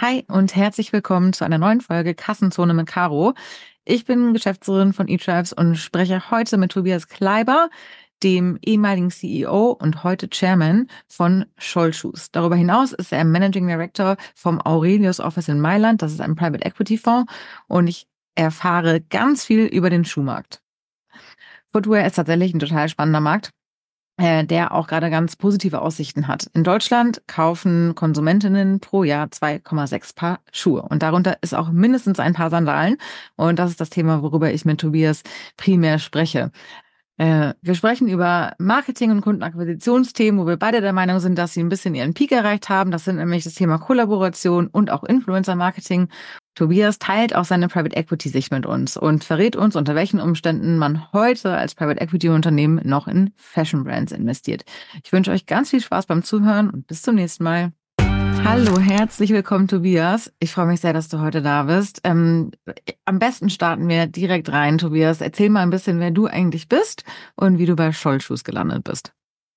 Hi und herzlich willkommen zu einer neuen Folge Kassenzone mit Caro. Ich bin Geschäftsführerin von eTribes und spreche heute mit Tobias Kleiber, dem ehemaligen CEO und heute Chairman von Scholl Shoes. Darüber hinaus ist er Managing Director vom Aurelius Office in Mailand. Das ist ein Private Equity Fonds und ich erfahre ganz viel über den Schuhmarkt. Footwear ist tatsächlich ein total spannender Markt, der auch gerade ganz positive Aussichten hat. In Deutschland kaufen Konsumentinnen pro Jahr 2,6 Paar Schuhe. Und darunter ist auch mindestens ein Paar Sandalen. Und das ist das Thema, worüber ich mit Tobias primär spreche. Wir sprechen über Marketing- und Kundenakquisitionsthemen, wo wir beide der Meinung sind, dass sie ein bisschen ihren Peak erreicht haben. Das sind nämlich das Thema Kollaboration und auch Influencer-Marketing. Tobias teilt auch seine Private Equity-Sicht mit uns und verrät uns, unter welchen Umständen man heute als Private Equity-Unternehmen noch in Fashion-Brands investiert. Ich wünsche euch ganz viel Spaß beim Zuhören und bis zum nächsten Mal. Hallo, herzlich willkommen, Tobias. Ich freue mich sehr, dass du heute da bist. Am besten starten wir direkt rein, Tobias. Erzähl mal ein bisschen, wer du eigentlich bist und wie du bei Scholl Shoes gelandet bist.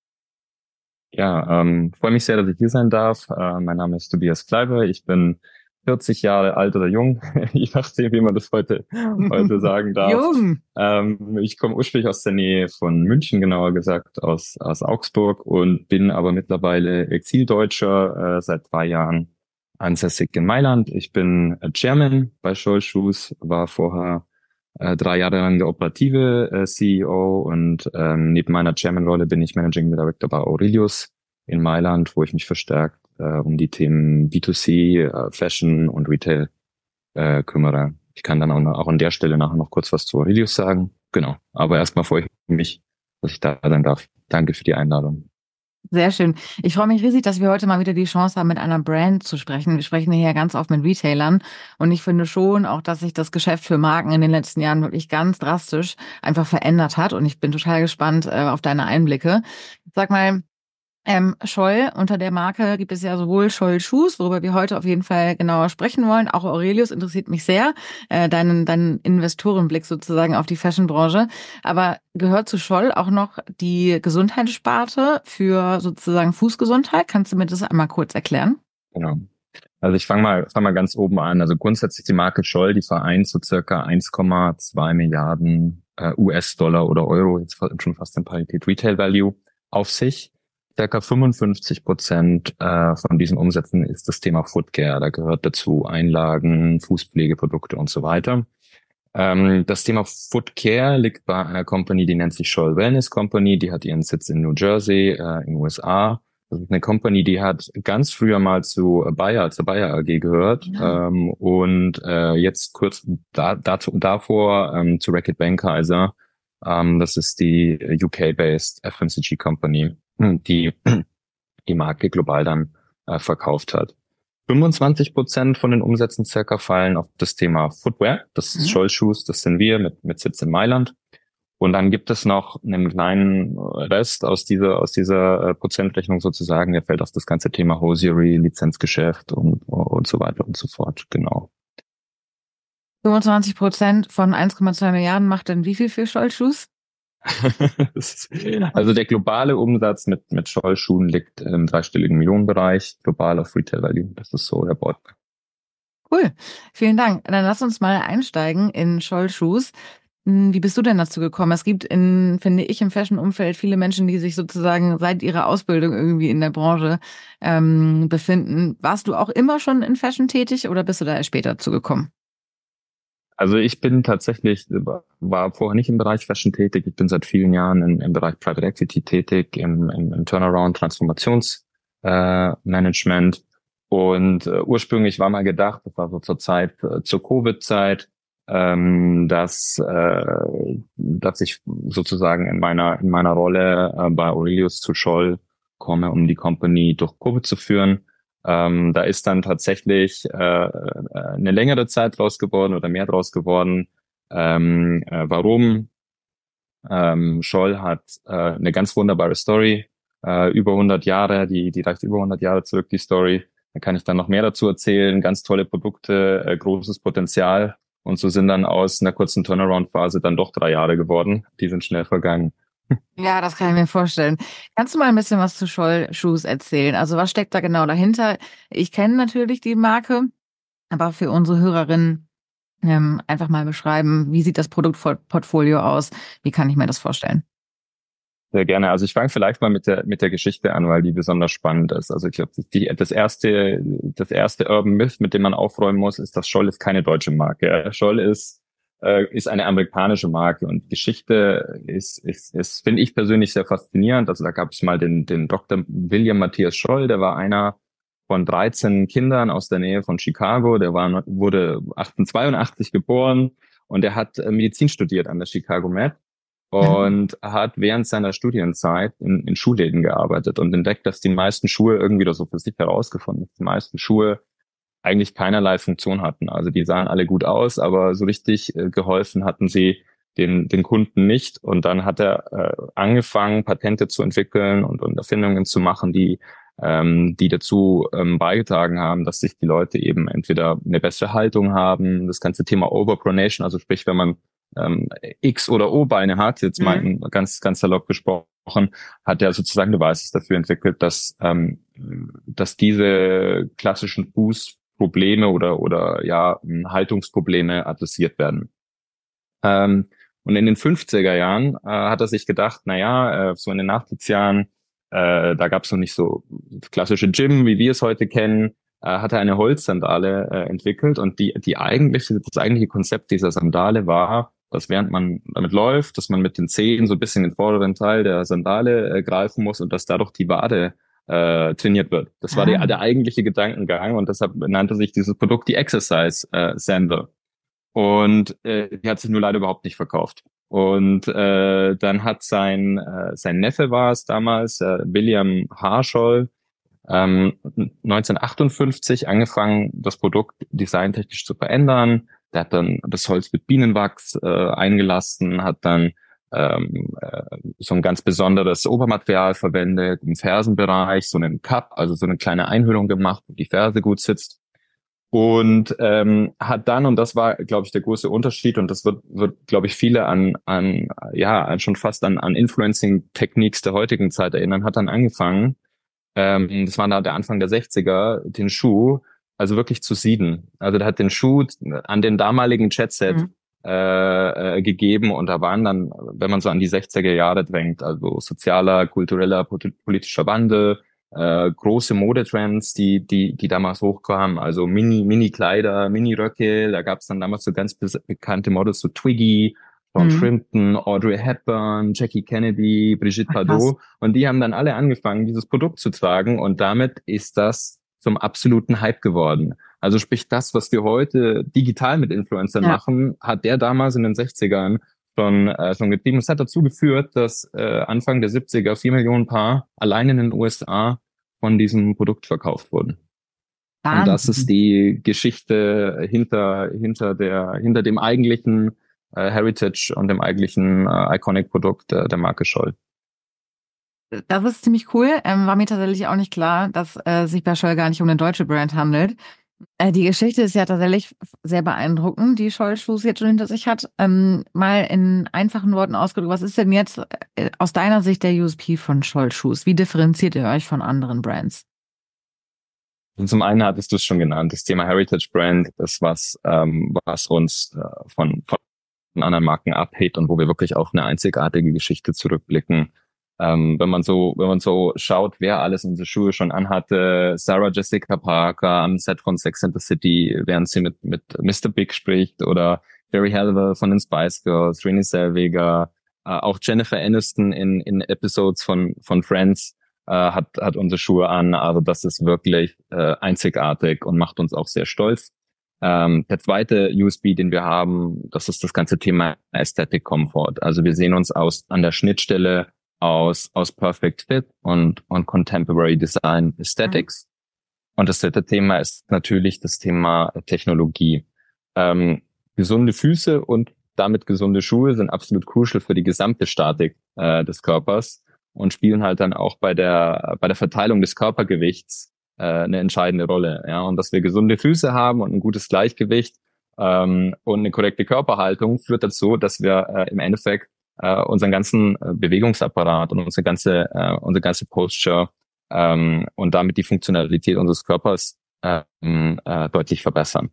Ja, freue mich sehr, dass ich hier sein darf. Mein Name ist Tobias Kleiber. Ich bin 40 Jahre alt oder jung, je nachdem, wie man das heute sagen darf. Jung. Ich komme ursprünglich aus der Nähe von München, genauer gesagt aus Augsburg, und bin aber mittlerweile Exildeutscher, seit 3 Jahren ansässig in Mailand. Ich bin Chairman bei Scholl Shoes, war vorher 3 Jahre lang der operative CEO, und neben meiner Chairman-Rolle bin ich Managing Director bei Aurelius in Mailand, wo ich mich verstärkt um die Themen B2C, Fashion und Retail kümmere. Ich kann dann auch an der Stelle nachher noch kurz was zu Aurelius sagen. Genau. Aber erstmal freue ich mich, dass ich da sein darf. Danke für die Einladung. Sehr schön. Ich freue mich riesig, dass wir heute mal wieder die Chance haben, mit einer Brand zu sprechen. Wir sprechen hier ganz oft mit Retailern und ich finde schon auch, dass sich das Geschäft für Marken in den letzten Jahren wirklich ganz drastisch einfach verändert hat und ich bin total gespannt auf deine Einblicke. Sag mal, Scholl, unter der Marke gibt es ja sowohl Scholl Shoes, worüber wir heute auf jeden Fall genauer sprechen wollen. Auch Aurelius interessiert mich sehr, deinen Investorenblick sozusagen auf die Fashionbranche. Aber gehört zu Scholl auch noch die Gesundheitssparte für sozusagen Fußgesundheit? Kannst du mir das einmal kurz erklären? Genau. Also ich fang mal ganz oben an. Also grundsätzlich die Marke Scholl, die vereint so circa 1,2 Milliarden US-Dollar oder Euro, jetzt schon fast in Parität Retail Value, auf sich. Circa 55% von diesen Umsätzen ist das Thema Footcare. Da gehört dazu Einlagen, Fußpflegeprodukte und so weiter. Das Thema Footcare liegt bei einer Company, die nennt sich Scholl Wellness Company. Die hat ihren Sitz in New Jersey, in den USA. Das ist eine Company, die hat ganz früher mal zur Bayer AG gehört, Ja. und jetzt kurz davor zu Reckitt Benckiser. Das ist die UK-based FMCG Company, die die Marke global dann verkauft hat. 25% von den Umsätzen circa fallen auf das Thema Footwear. Das ist Mhm. Scholl Shoes, das sind wir mit Sitz in Mailand. Und dann gibt es noch einen kleinen Rest aus dieser Prozentrechnung sozusagen, der fällt auf das ganze Thema Hosiery, Lizenzgeschäft und so weiter und so fort. Genau. 25% von 1,2 Milliarden macht dann wie viel für Scholl Shoes? Also der globale Umsatz mit Scholl-Schuhen liegt im dreistelligen Millionenbereich, global auf Retail Value. Das ist so der Ballpark. Cool, vielen Dank. Dann lass uns mal einsteigen in Scholl Shoes. Wie bist du denn dazu gekommen? Es gibt finde ich, im Fashion-Umfeld viele Menschen, die sich sozusagen seit ihrer Ausbildung irgendwie in der Branche befinden. Warst du auch immer schon in Fashion tätig oder bist du da erst später dazu gekommen? Also ich bin tatsächlich, war vorher nicht im Bereich Fashion tätig. Ich bin seit vielen Jahren im Bereich Private Equity tätig, im Turnaround, Transformationsmanagement. Und ursprünglich war mal gedacht, das war so zur Covid-Zeit, dass ich sozusagen in meiner Rolle bei Aurelius zu Scholl komme, um die Company durch Covid zu führen. Da ist dann tatsächlich eine längere Zeit draus geworden oder mehr draus geworden. Warum? Scholl hat eine ganz wunderbare Story, über 100 Jahre, die reicht über 100 Jahre zurück, die Story. Da kann ich dann noch mehr dazu erzählen. Ganz tolle Produkte, großes Potenzial. Und so sind dann aus einer kurzen Turnaround-Phase dann doch 3 Jahre geworden. Die sind schnell vergangen. Ja, das kann ich mir vorstellen. Kannst du mal ein bisschen was zu Scholl Shoes erzählen? Also was steckt da genau dahinter? Ich kenne natürlich die Marke. Aber für unsere Hörerinnen einfach mal beschreiben, wie sieht das Produktportfolio aus? Wie kann ich mir das vorstellen? Sehr gerne. Also ich fange vielleicht mal mit der Geschichte an, weil die besonders spannend ist. Also ich glaube, das erste Urban Myth, mit dem man aufräumen muss, ist, dass Scholl ist keine deutsche Marke. Scholl ist eine amerikanische Marke, und Geschichte ist finde ich persönlich sehr faszinierend. Also da gab es mal den Dr. William Matthias Scholl, der war einer von 13 Kindern aus der Nähe von Chicago. Wurde 1882 geboren, und er hat Medizin studiert an der Chicago Med Mhm. und hat während seiner Studienzeit in Schuhläden gearbeitet und entdeckt, dass die meisten Schuhe irgendwie das so für sich herausgefunden, dass die meisten Schuhe eigentlich keinerlei Funktion hatten. Also die sahen alle gut aus, aber so richtig geholfen hatten sie den Kunden nicht. Und dann hat er angefangen, Patente zu entwickeln und Erfindungen zu machen, die dazu beigetragen haben, dass sich die Leute eben entweder eine bessere Haltung haben, das ganze Thema Overpronation, also sprich, wenn man X- oder O-Beine hat, jetzt mal Mhm. ganz salopp gesprochen, hat er sozusagen Devices dafür entwickelt, dass diese klassischen Fußprobleme oder ja, Haltungsprobleme adressiert werden. Ähm, und in den 50er Jahren hat er sich gedacht, so in den Nachkriegsjahren, da gab es noch nicht so klassische Gym, wie wir es heute kennen, hat er eine Holzsandale entwickelt, und das eigentliche Konzept dieser Sandale war, dass während man damit läuft, dass man mit den Zehen so ein bisschen den vorderen Teil der Sandale greifen muss und dass dadurch die Wade trainiert wird. Das war Ah. der eigentliche Gedankengang, und deshalb nannte sich dieses Produkt die Exercise Sandal. Und die hat sich nur leider überhaupt nicht verkauft. Und dann hat sein Neffe war es damals, William Harscholl, 1958 angefangen, das Produkt designtechnisch zu verändern. Der hat dann das Holz mit Bienenwachs eingelassen, hat dann so ein ganz besonderes Obermaterial verwendet im Fersenbereich, so einen Cup, also so eine kleine Einhüllung gemacht, wo die Ferse gut sitzt. Und hat dann, und das war, glaube ich, der große Unterschied, und das wird glaube ich, viele schon fast an Influencing-Techniques der heutigen Zeit erinnern, hat dann angefangen, das war da der Anfang der 60er, den Schuh also wirklich zu sieden. Also der hat den Schuh an den damaligen Jet-Set Mhm. gegeben, und da waren dann, wenn man so an die 60er Jahre denkt, also sozialer, kultureller, politischer Wandel, große Modetrends, die damals hochkamen, also Mini-Kleider, Mini-Röcke, da gab es dann damals so ganz bekannte Models, so Twiggy, Sean Mhm. Shrimpton, Audrey Hepburn, Jackie Kennedy, Brigitte Ach, krass. Bardot, und die haben dann alle angefangen, dieses Produkt zu tragen, und damit ist das zum absoluten Hype geworden. Also sprich, das, was wir heute digital mit Influencern Ja. machen, hat der damals in den 60ern schon getrieben. Es hat dazu geführt, dass Anfang der 70er 4 Millionen Paar allein in den USA von diesem Produkt verkauft wurden. Und das ist Wahnsinn. die Geschichte hinter dem eigentlichen Heritage und dem eigentlichen Iconic-Produkt der Marke Scholl. Das ist ziemlich cool. War mir tatsächlich auch nicht klar, dass sich bei Scholl gar nicht um eine deutsche Brand handelt. Die Geschichte ist ja tatsächlich sehr beeindruckend, die Scholl Shoes jetzt schon hinter sich hat. Mal in einfachen Worten ausgedrückt, was ist denn jetzt aus deiner Sicht der USP von Scholl Shoes? Wie differenziert ihr euch von anderen Brands? Und zum einen hattest du es schon genannt, das Thema Heritage Brand ist was uns von anderen Marken abhebt und wo wir wirklich auf eine einzigartige Geschichte zurückblicken. Wenn man so schaut, wer alles unsere Schuhe schon anhatte, Sarah Jessica Parker am Set von Sex and the City, während sie mit Mr. Big spricht, oder Gary Halliwell von den Spice Girls, Renée Zellweger, auch Jennifer Aniston in Episodes von Friends hat unsere Schuhe an. Also das ist wirklich einzigartig und macht uns auch sehr stolz. Der zweite USB, den wir haben, das ist das ganze Thema Aesthetic Comfort. Also wir sehen uns an der Schnittstelle aus Perfect Fit und Contemporary Design Mhm. Aesthetics. Und das dritte Thema ist natürlich das Thema Technologie. Gesunde Füße und damit gesunde Schuhe sind absolut crucial für die gesamte Statik des Körpers und spielen halt dann auch bei der Verteilung des Körpergewichts eine entscheidende Rolle. Ja, und dass wir gesunde Füße haben und ein gutes Gleichgewicht und eine korrekte Körperhaltung führt dazu, dass wir im Endeffekt unseren ganzen Bewegungsapparat und unsere ganze Posture und damit die Funktionalität unseres Körpers deutlich verbessern.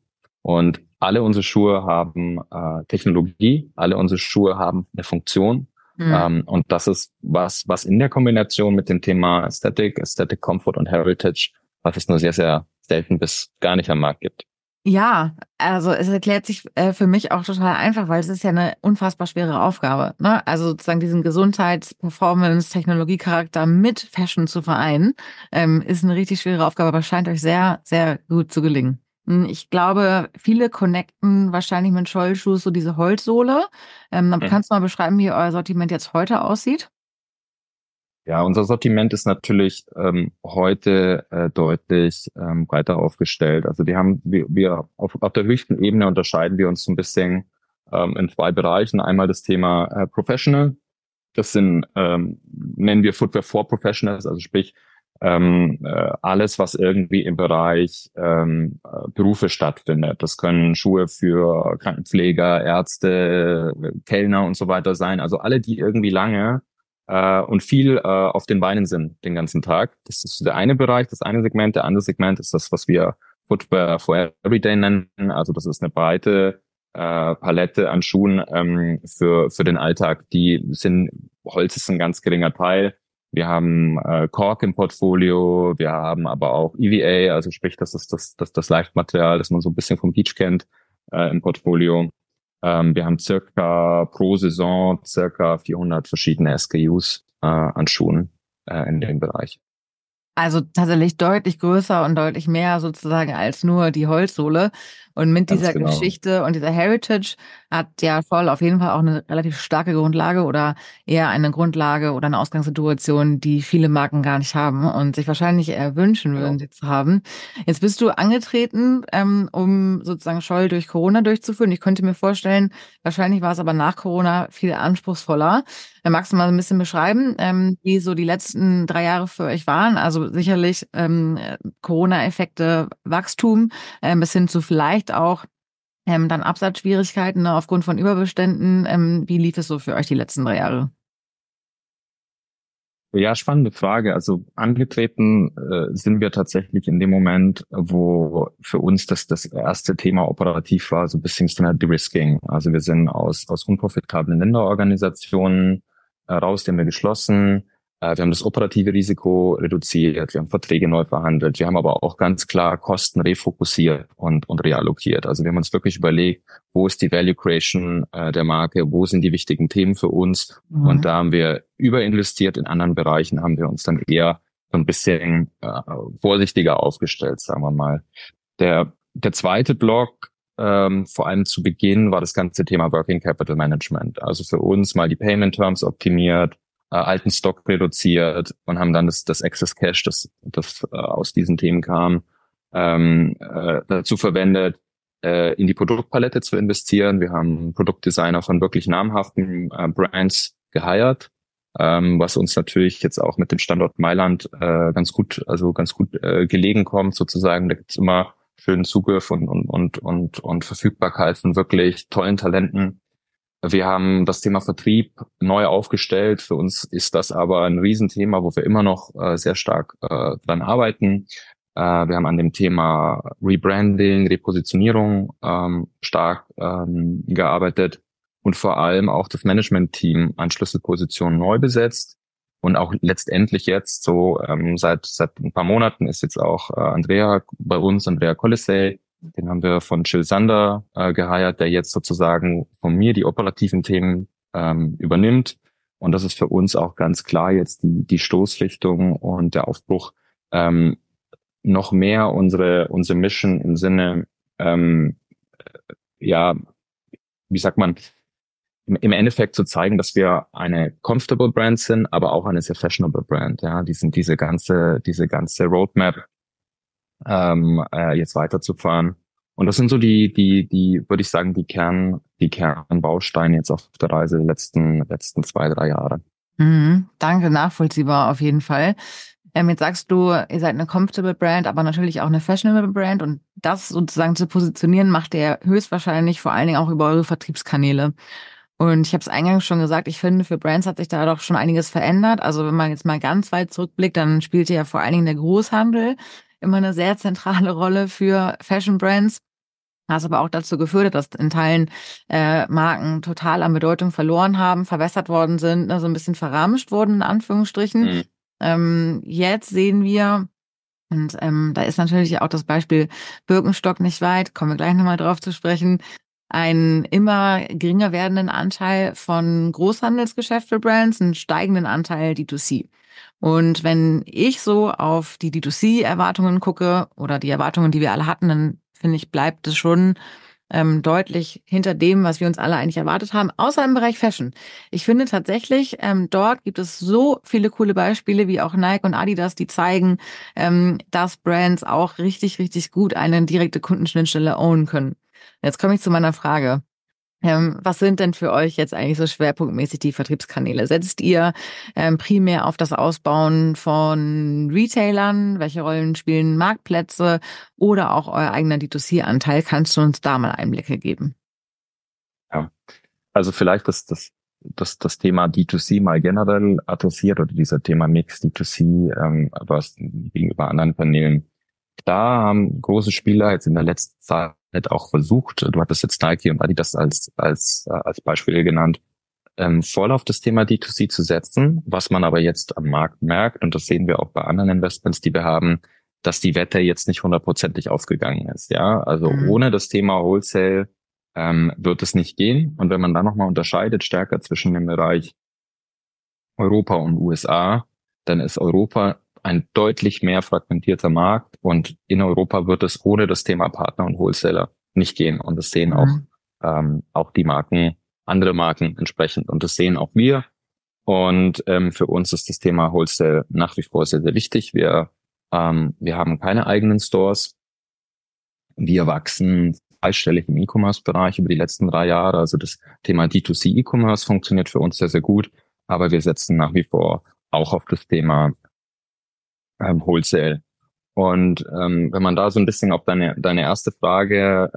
Und alle unsere Schuhe haben Technologie, alle unsere Schuhe haben eine Funktion. Mhm. Und das ist was in der Kombination mit dem Thema Aesthetic Comfort und Heritage, was es nur sehr, sehr selten bis gar nicht am Markt gibt. Ja, also es erklärt sich für mich auch total einfach, weil es ist ja eine unfassbar schwere Aufgabe, ne? Also sozusagen diesen Gesundheits-, Performance-, Technologiecharakter mit Fashion zu vereinen, ist eine richtig schwere Aufgabe, aber scheint euch sehr, sehr gut zu gelingen. Ich glaube, viele connecten wahrscheinlich mit Schollschuhen so diese Holzsohle. Aber kannst du mal beschreiben, wie euer Sortiment jetzt heute aussieht? Ja, unser Sortiment ist natürlich heute deutlich breiter aufgestellt. Also wir auf der höchsten Ebene unterscheiden wir uns so ein bisschen in zwei Bereichen. Einmal das Thema Professional. Das sind, nennen wir Footwear for Professionals, also sprich alles, was irgendwie im Bereich Berufe stattfindet. Das können Schuhe für Krankenpfleger, Ärzte, Kellner und so weiter sein. Also alle, die irgendwie lange und viel auf den Beinen sind den ganzen Tag. Das ist der eine Bereich, das eine Segment. Der andere Segment ist das, was wir Footwear for Everyday nennen. Also das ist eine breite Palette an Schuhen für den Alltag. Holz ist ein ganz geringer Teil. Wir haben Cork im Portfolio, wir haben aber auch EVA, also sprich, das ist das Leichtmaterial, das man so ein bisschen vom Beach kennt, im Portfolio. Wir haben circa pro Saison circa 400 verschiedene SKUs an Schuhen in dem Bereich. Also tatsächlich deutlich größer und deutlich mehr sozusagen als nur die Holzsohle. Und mit Ganz dieser genau. Geschichte und dieser Heritage hat ja Scholl auf jeden Fall auch eine relativ starke Grundlage oder eher eine Grundlage oder eine Ausgangssituation, die viele Marken gar nicht haben und sich wahrscheinlich eher wünschen würden, Genau. sie zu haben. Jetzt bist du angetreten, um sozusagen Scholl durch Corona durchzuführen. Ich könnte mir vorstellen, wahrscheinlich war es aber nach Corona viel anspruchsvoller. Magst du mal ein bisschen beschreiben, wie so die letzten 3 Jahre für euch waren? Also sicherlich Corona-Effekte, Wachstum, bis hin zu vielleicht auch dann Absatzschwierigkeiten, ne, aufgrund von Überbeständen. Wie lief es so für euch die letzten 3 Jahre? Ja, spannende Frage. Also angetreten sind wir tatsächlich in dem Moment, wo für uns das erste Thema operativ war, so ein bisschen Standard De-Risking. Also wir sind aus unprofitablen Länderorganisationen raus, die haben wir geschlossen. Wir haben das operative Risiko reduziert, wir haben Verträge neu verhandelt, wir haben aber auch ganz klar Kosten refokussiert und reallokiert. Also wir haben uns wirklich überlegt, wo ist die Value Creation der Marke, wo sind die wichtigen Themen für uns, und Mhm. da haben wir überinvestiert. In anderen Bereichen haben wir uns dann eher so ein bisschen vorsichtiger aufgestellt, sagen wir mal. Der zweite Block, vor allem zu Beginn, war das ganze Thema Working Capital Management. Also für uns mal die Payment Terms optimiert, alten Stock reduziert und haben dann das Excess Cash, das aus diesen Themen kam, dazu verwendet, in die Produktpalette zu investieren. Wir haben Produktdesigner von wirklich namhaften Brands geheiert, was uns natürlich jetzt auch mit dem Standort Mailand ganz gut gelegen kommt sozusagen. Da gibt's immer schönen Zugriff und Verfügbarkeit von wirklich tollen Talenten. Wir haben das Thema Vertrieb neu aufgestellt. Für uns ist das aber ein Riesenthema, wo wir immer noch sehr stark dran arbeiten. Wir haben an dem Thema Rebranding, Repositionierung stark gearbeitet und vor allem auch das Management-Team an Schlüsselpositionen neu besetzt. Und auch letztendlich jetzt so seit ein paar Monaten ist jetzt auch Andrea bei uns, Andrea Colisey. Den haben wir von Jill Sander geheiert, der jetzt sozusagen von mir die operativen Themen übernimmt. Und das ist für uns auch ganz klar jetzt die Stoßrichtung und der Aufbruch, noch mehr unsere Mission im Sinne, ja, wie sagt man, im Endeffekt zu zeigen, dass wir eine comfortable Brand sind, aber auch eine sehr fashionable Brand. Ja, diese ganze Roadmap jetzt weiterzufahren. Und das sind so die, würde ich sagen, die Kernbausteine jetzt auf der Reise der letzten 2, 3 Jahre. Mhm, danke, nachvollziehbar auf jeden Fall. Jetzt sagst du, ihr seid eine comfortable Brand, aber natürlich auch eine fashionable Brand und das sozusagen zu positionieren, macht ihr höchstwahrscheinlich vor allen Dingen auch über eure Vertriebskanäle. Und ich habe es eingangs schon gesagt, ich finde, für Brands hat sich da doch schon einiges verändert. Also wenn man jetzt mal ganz weit zurückblickt, dann spielte ja vor allen Dingen der Großhandel immer eine sehr zentrale Rolle für Fashion Brands. Was aber auch dazu geführt hat, dass in Teilen Marken total an Bedeutung verloren haben, verwässert worden sind, ne, so ein bisschen verramscht wurden, in Anführungsstrichen. Mhm. Jetzt sehen wir, und da ist natürlich auch das Beispiel Birkenstock nicht weit, kommen wir gleich nochmal drauf zu sprechen, einen immer geringer werdenden Anteil von Großhandelsgeschäft für Brands, einen steigenden Anteil D2C. Und wenn ich so auf die D2C-Erwartungen gucke oder die Erwartungen, die wir alle hatten, dann finde ich, bleibt es schon deutlich hinter dem, was wir uns alle eigentlich erwartet haben, außer im Bereich Fashion. Ich finde tatsächlich, dort gibt es so viele coole Beispiele, wie auch Nike und Adidas, die zeigen, dass Brands auch richtig, richtig gut eine direkte Kundenschnittstelle ownen können. Jetzt komme ich zu meiner Frage. Was sind denn für euch jetzt eigentlich so schwerpunktmäßig die Vertriebskanäle? Setzt ihr primär auf das Ausbauen von Retailern? Welche Rollen spielen Marktplätze oder auch euer eigener D2C-Anteil? Kannst du uns da mal Einblicke geben? Ja. Also vielleicht das Thema D2C mal generell adressiert oder dieser Thema Mix D2C, was gegenüber anderen Kanälen. Da haben große Spieler jetzt in der letzten Zeit auch versucht, du hattest jetzt Nike und Adidas als Beispiele genannt, voll auf das Thema D2C zu setzen, was man aber jetzt am Markt merkt, und das sehen wir auch bei anderen Investments, die wir haben, dass die Wette jetzt nicht hundertprozentig aufgegangen ist. Ja, also ohne das Thema Wholesale wird es nicht gehen. Und wenn man dann nochmal unterscheidet stärker zwischen dem Bereich Europa und USA, dann ist Europa ein deutlich mehr fragmentierter Markt, und in Europa wird es ohne das Thema Partner und Wholesaler nicht gehen. Und das sehen auch die Marken, andere Marken entsprechend. Und das sehen auch wir. Und für uns ist das Thema Wholesale nach wie vor sehr, sehr wichtig. Wir haben keine eigenen Stores. Wir wachsen dreistellig im E-Commerce-Bereich über die letzten 3 Jahre. Also das Thema D2C E-Commerce funktioniert für uns sehr, sehr gut. Aber wir setzen nach wie vor auch auf das Thema Wholesale. Und wenn man da so ein bisschen auf deine erste Frage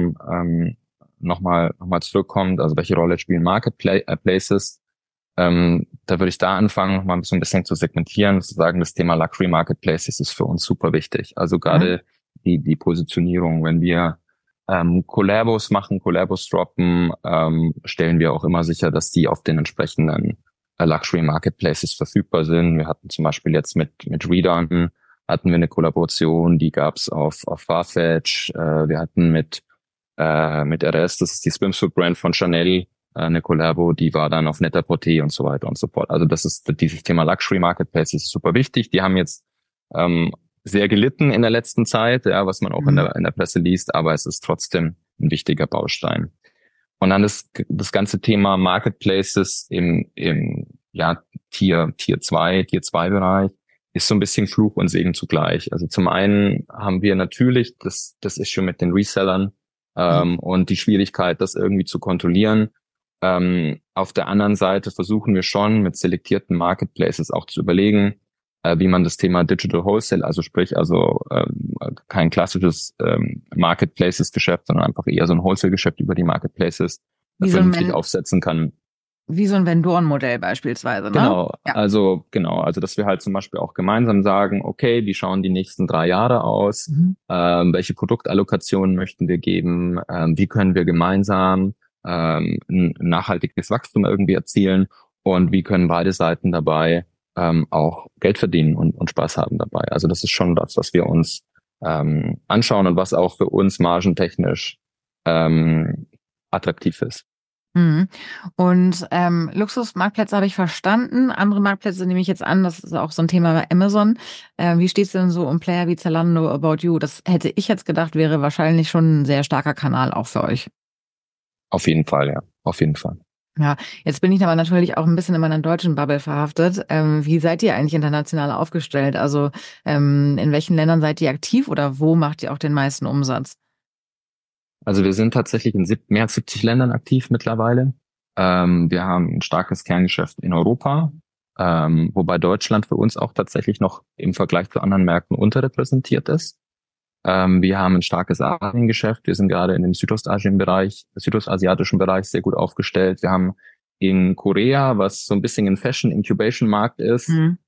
nochmal zurückkommt, also welche Rolle spielen Marketplaces, da würde ich da anfangen, nochmal so ein bisschen zu segmentieren, zu sagen, das Thema Luxury Marketplaces ist für uns super wichtig. Also gerade die Positionierung, wenn wir Collabos machen, Collabos droppen, stellen wir auch immer sicher, dass die auf den entsprechenden Luxury Marketplaces verfügbar sind. Wir hatten zum Beispiel jetzt mit Redon hatten wir eine Kollaboration, die gab's auf Farfetch. Wir hatten mit RS, das ist die Swimsuit-Brand von Chanel, eine Kollabo, die war dann auf Net-a-Porter und so weiter und so fort. Also das ist dieses Thema Luxury Marketplaces ist super wichtig. Die haben jetzt sehr gelitten in der letzten Zeit, ja, was man auch in der Presse liest, aber es ist trotzdem ein wichtiger Baustein. Und dann das ganze Thema Marketplaces im Tier 2 Bereich ist so ein bisschen Fluch und Segen zugleich. Also zum einen haben wir natürlich das Issue mit den Resellern und die Schwierigkeit, das irgendwie zu kontrollieren. Auf der anderen Seite versuchen wir schon mit selektierten Marketplaces auch zu überlegen, wie man das Thema Digital Wholesale, also sprich kein klassisches Marketplaces-Geschäft, sondern einfach eher so ein Wholesale-Geschäft über die Marketplaces vernünftig aufsetzen kann. Wie so ein Vendorenmodell beispielsweise, ne? Genau, ja. Also dass wir halt zum Beispiel auch gemeinsam sagen, okay, wie schauen die nächsten 3 Jahre aus? Welche Produktallokationen möchten wir geben? Wie können wir gemeinsam ein nachhaltiges Wachstum irgendwie erzielen? Und wie können beide Seiten dabei auch Geld verdienen und Spaß haben dabei? Also das ist schon das, was wir uns anschauen und was auch für uns margentechnisch attraktiv ist. Und Luxusmarktplätze habe ich verstanden. Andere Marktplätze nehme ich jetzt an, das ist auch so ein Thema bei Amazon. Wie steht es denn so um Player wie Zalando, About You? Das hätte ich jetzt gedacht, wäre wahrscheinlich schon ein sehr starker Kanal auch für euch. Auf jeden Fall, ja. Auf jeden Fall. Ja, jetzt bin ich aber natürlich auch ein bisschen in meiner deutschen Bubble verhaftet. Wie seid ihr eigentlich international aufgestellt? Also in welchen Ländern seid ihr aktiv oder wo macht ihr auch den meisten Umsatz? Also wir sind tatsächlich in mehr als 70 Ländern aktiv mittlerweile. Wir haben ein starkes Kerngeschäft in Europa, wobei Deutschland für uns auch tatsächlich noch im Vergleich zu anderen Märkten unterrepräsentiert ist. Wir haben ein starkes Asiengeschäft. Wir sind gerade in dem südostasiatischen Bereich sehr gut aufgestellt. Wir haben in Korea, was so ein bisschen ein Fashion-Incubation-Markt ist,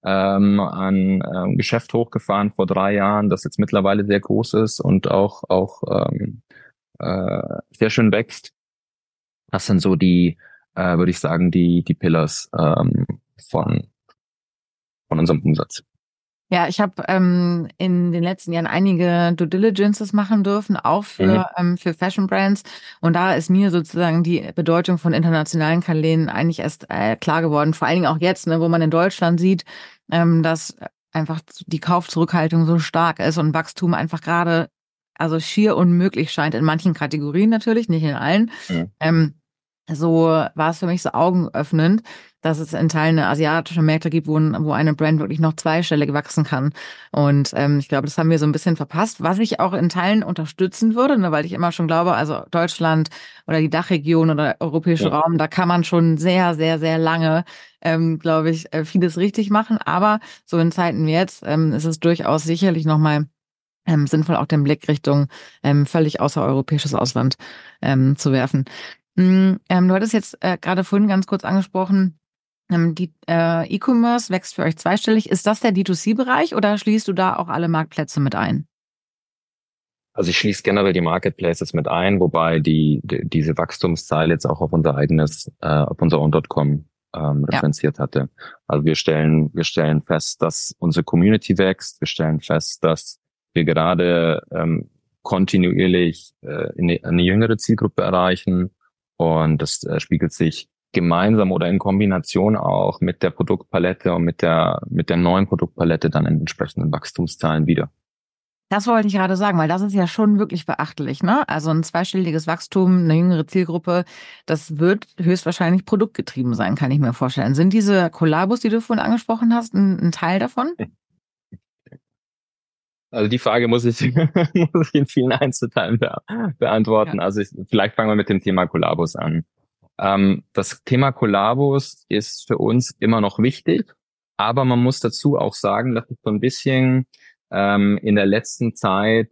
ein Geschäft hochgefahren vor 3 Jahren, das jetzt mittlerweile sehr groß ist und auch sehr schön wächst. Das sind so die, würde ich sagen, die Pillars von unserem Umsatz. Ja, ich habe in den letzten Jahren einige Due Diligences machen dürfen, auch Mhm. für Fashion Brands. Und da ist mir sozusagen die Bedeutung von internationalen Kanälen eigentlich erst klar geworden. Vor allen Dingen auch jetzt, ne, wo man in Deutschland sieht, dass einfach die Kaufzurückhaltung so stark ist und Wachstum einfach gerade also schier unmöglich scheint in manchen Kategorien natürlich, nicht in allen. Mhm. So war es für mich so augenöffnend, dass es in Teilen asiatische Märkte gibt, wo eine Brand wirklich noch zweistellig wachsen kann. Und ich glaube, das haben wir so ein bisschen verpasst, was ich auch in Teilen unterstützen würde, ne, weil ich immer schon glaube, also Deutschland oder die Dachregion oder der europäische Ja. Raum, da kann man schon sehr, sehr, sehr lange, glaube ich, vieles richtig machen. Aber so in Zeiten wie jetzt ist es durchaus sicherlich nochmal sinnvoll, auch den Blick Richtung völlig außereuropäisches Ausland zu werfen. Du hattest jetzt gerade vorhin ganz kurz angesprochen, die E-Commerce wächst für euch zweistellig. Ist das der D2C-Bereich oder schließt du da auch alle Marktplätze mit ein? Also ich schließe generell die Marketplaces mit ein, wobei diese Wachstumszahl jetzt auch auf unser eigenes, auf unser own.com Ja. referenziert hatte. Also wir stellen fest, dass unsere Community wächst. Wir stellen fest, dass wir gerade kontinuierlich eine jüngere Zielgruppe erreichen. Und das spiegelt sich gemeinsam oder in Kombination auch mit der Produktpalette und mit der neuen Produktpalette dann in entsprechenden Wachstumszahlen wieder. Das wollte ich gerade sagen, weil das ist ja schon wirklich beachtlich, ne? Also ein zweistelliges Wachstum, eine jüngere Zielgruppe, das wird höchstwahrscheinlich produktgetrieben sein, kann ich mir vorstellen. Sind diese Kollabos, die du vorhin angesprochen hast, ein Teil davon? Also die Frage muss ich, muss ich in vielen Einzelteilen Ja. beantworten. Also vielleicht fangen wir mit dem Thema Kollabos an. Das Thema Kollabos ist für uns immer noch wichtig, aber man muss dazu auch sagen, dass es so ein bisschen in der letzten Zeit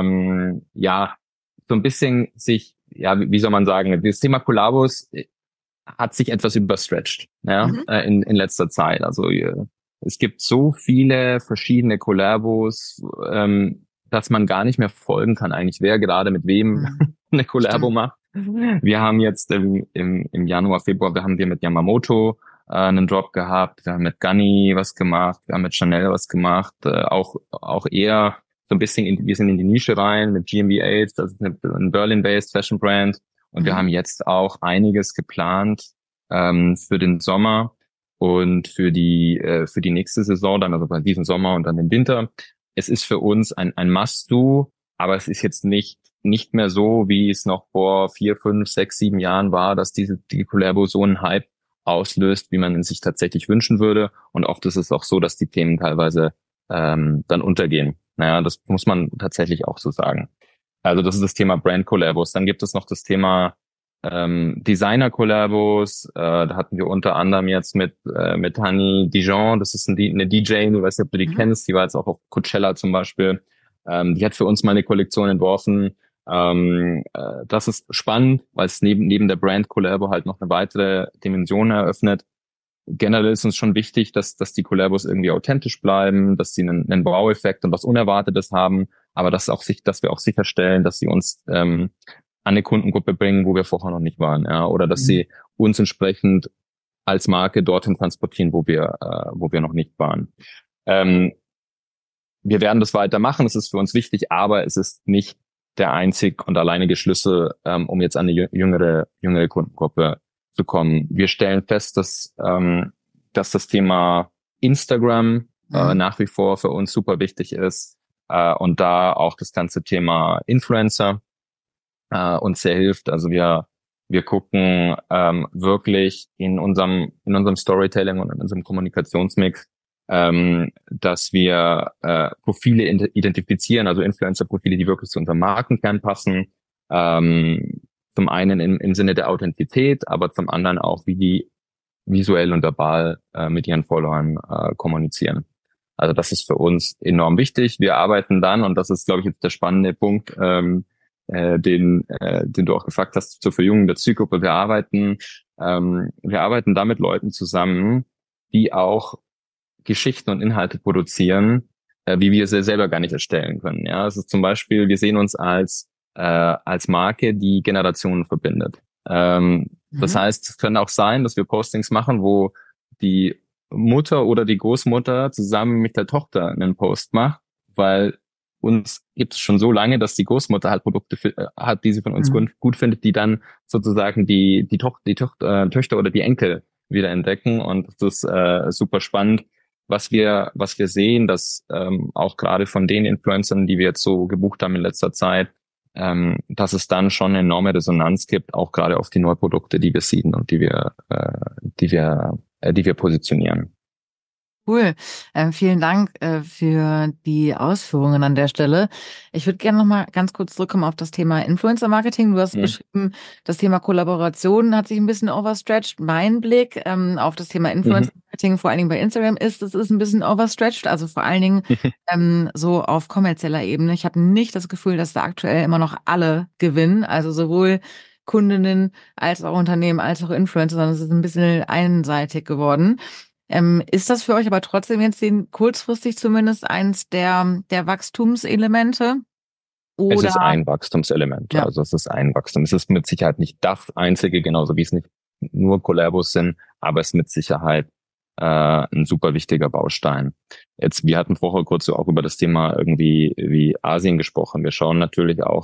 ja so ein bisschen sich, ja, wie soll man sagen, das Thema Kollabos hat sich etwas überstretched, ja, Mhm. in letzter Zeit. Also es gibt so viele verschiedene Kollabos, dass man gar nicht mehr folgen kann eigentlich, wer gerade mit wem Mhm. eine Kollabo Stimmt. macht. Wir haben jetzt im Januar, Februar, wir haben wir mit Yamamoto einen Drop gehabt, wir haben mit Ganni was gemacht, wir haben mit Chanel was gemacht, auch eher so ein bisschen, wir sind in die Nische rein mit GmbH, das ist ein Berlin-based Fashion Brand. Und wir Mhm. haben jetzt auch einiges geplant für den Sommer und für die nächste Saison, dann also bei diesem Sommer und dann im Winter. Es ist für uns ein Must-Do, aber es ist jetzt nicht mehr so, wie es noch vor 4, 5, 6, 7 Jahren war, dass die Collabo so einen Hype auslöst, wie man ihn sich tatsächlich wünschen würde. Und oft ist es auch so, dass die Themen teilweise dann untergehen. Naja, das muss man tatsächlich auch so sagen. Also das ist das Thema Brand Collabos. Dann gibt es noch das Thema Designer Collabos. Da hatten wir unter anderem jetzt mit Honey Dijon. Das ist eine DJ. Du weißt nicht, ob du die Mhm. kennst. Die war jetzt auch auf Coachella zum Beispiel. Die hat für uns mal eine Kollektion entworfen. Das ist spannend, weil es neben der Brand Collabo halt noch eine weitere Dimension eröffnet. Generell ist uns schon wichtig, dass die Collabos irgendwie authentisch bleiben, dass sie einen Wow-Effekt und was Unerwartetes haben, aber dass wir auch sicherstellen, dass sie uns an eine Kundengruppe bringen, wo wir vorher noch nicht waren, ja, oder dass Mhm. sie uns entsprechend als Marke dorthin transportieren, wo wir noch nicht waren. Ähm, Wir werden das weitermachen, es ist für uns wichtig, aber es ist nicht der einzig und alleinige Schlüssel, um jetzt an eine jüngere Kundengruppe zu kommen. Wir stellen fest, dass das Thema Instagram Mhm. nach wie vor für uns super wichtig ist und da auch das ganze Thema Influencer uns sehr hilft. Also wir gucken wirklich in unserem Storytelling und in unserem Kommunikationsmix, dass wir Profile identifizieren, also Influencer-Profile, die wirklich zu unserem Markenkern passen. Zum einen im Sinne der Authentizität, aber zum anderen auch, wie die visuell und verbal mit ihren Followern kommunizieren. Also das ist für uns enorm wichtig. Wir arbeiten dann, und das ist, glaube ich, jetzt der spannende Punkt, den du auch gefragt hast, zur Verjüngung der Zielgruppe. Wir arbeiten da mit Leuten zusammen, die auch Geschichten und Inhalte produzieren, wie wir sie selber gar nicht erstellen können. Ja, es ist zum Beispiel, wir sehen uns als als Marke, die Generationen verbindet. Das Mhm. heißt, es kann auch sein, dass wir Postings machen, wo die Mutter oder die Großmutter zusammen mit der Tochter einen Post macht, weil uns gibt es schon so lange, dass die Großmutter halt Produkte hat, die sie von uns Mhm. gut findet, die dann sozusagen Töchter oder die Enkel wieder entdecken. Und das ist super spannend, was wir sehen, dass auch gerade von den Influencern, die wir jetzt so gebucht haben in letzter Zeit, dass es dann schon eine enorme Resonanz gibt, auch gerade auf die Neuprodukte, die wir sehen und die wir positionieren. Cool. Vielen Dank für die Ausführungen an der Stelle. Ich würde gerne noch mal ganz kurz zurückkommen auf das Thema Influencer-Marketing. Du hast Mhm. beschrieben, das Thema Kollaboration hat sich ein bisschen overstretched. Mein Blick auf das Thema Mhm. Influencer-Marketing, vor allen Dingen bei Instagram, ist, es ist ein bisschen overstretched. Also vor allen Dingen so auf kommerzieller Ebene. Ich habe nicht das Gefühl, dass da aktuell immer noch alle gewinnen. Also sowohl Kundinnen als auch Unternehmen als auch Influencer, sondern es ist ein bisschen einseitig geworden. Ist das für euch aber trotzdem jetzt kurzfristig zumindest eins der Wachstumselemente? Es Oder, ist ein Wachstumselement, ja, also es ist ein Wachstum. Es ist mit Sicherheit nicht das einzige, genauso wie es nicht nur Collabos sind, aber es ist mit Sicherheit ein super wichtiger Baustein. Jetzt, wir hatten vorher kurz so auch über das Thema irgendwie wie Asien gesprochen. Wir schauen natürlich auch,